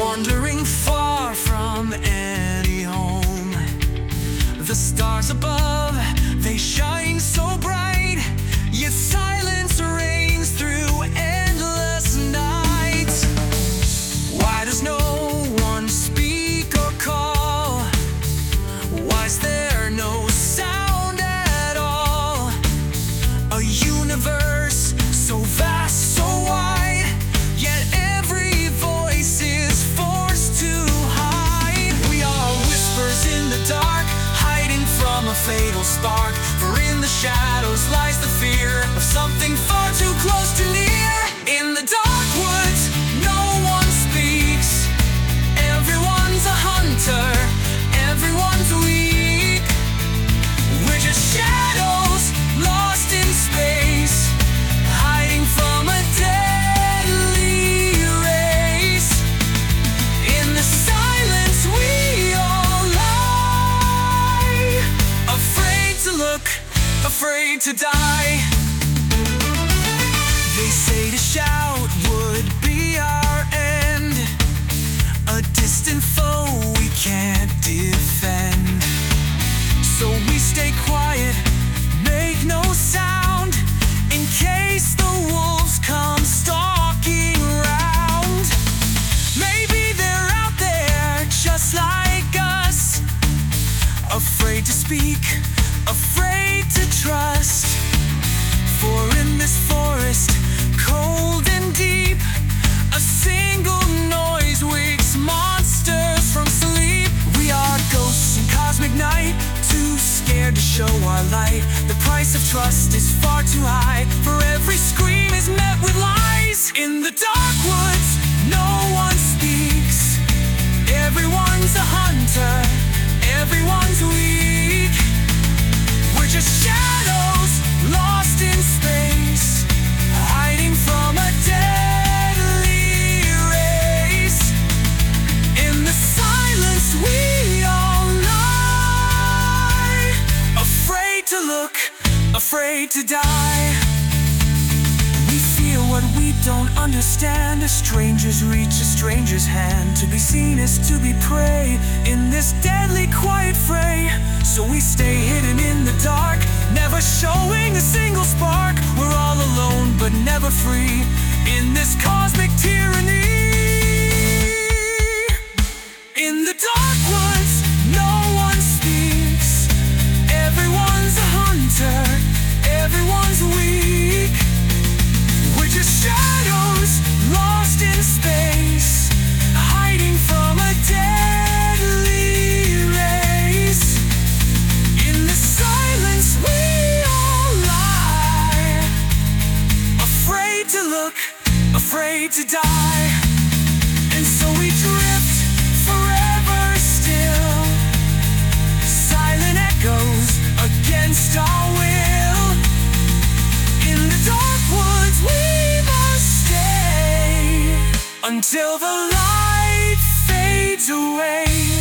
wandering far from any home. The stars above, they shine so bright, yet silence reigns through endless nights. Why does no one speak or call? Why is there no sound at all? A universe so vast, so wide, yet every voice is forced to hide. We are whispers in the dark, hiding from a fatal spark. For in the shadows lies the fear of something far too close to near. In the dark woods, no one speaks. Everyone's a hunter, everyone's weak. We're just shadows lost in space, hiding from a deadly race. In the silence we all lie, afraid to look, afraid to die. They say to shout would be our end, a distant foe we can't defend. So we stay quiet, make no sound, in case the wolves come stalking round. Maybe they're out there just like us, afraid to speak, afraid to trust. For in this forest, cold and deep, a single noise wakes monsters from sleep. We are ghosts in cosmic night, too scared to show our light. The price of trust is far too high, for every scream is met with lies. In the dark woods, no one speaks. Everyone's a hunter, everyone's weak. We're just shadows lost in space, hiding from a deadly race. In the silence we all lie, afraid to look, afraid to die. We feel what we don't understand, as strangers reach a stranger's hand. To be seen is to be prey in this deadly quiet fray. So we stay hidden in the dark, never showing a single spark. We're all alone but never free in this cosmic tyranny. In the dark woods, no one speaks. Everyone's a hunter, everyone's weak. We're just shadows lost in space, hiding from a deadly race. In the silence we all lie, afraid to look, afraid to die. And so we drift forever still, silent echoes against our will. In the dark woods we must stay, until the light fades away.